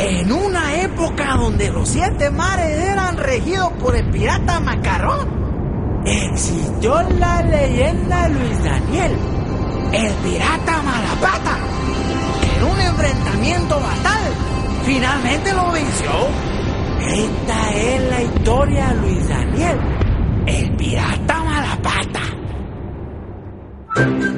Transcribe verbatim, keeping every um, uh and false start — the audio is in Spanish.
En una época donde los siete mares eran regidos por el pirata Macarrón, existió la leyenda de Luis Daniel, el pirata Malapata, que en un enfrentamiento fatal finalmente lo venció. Esta es la historia de Luis Daniel, el pirata Malapata.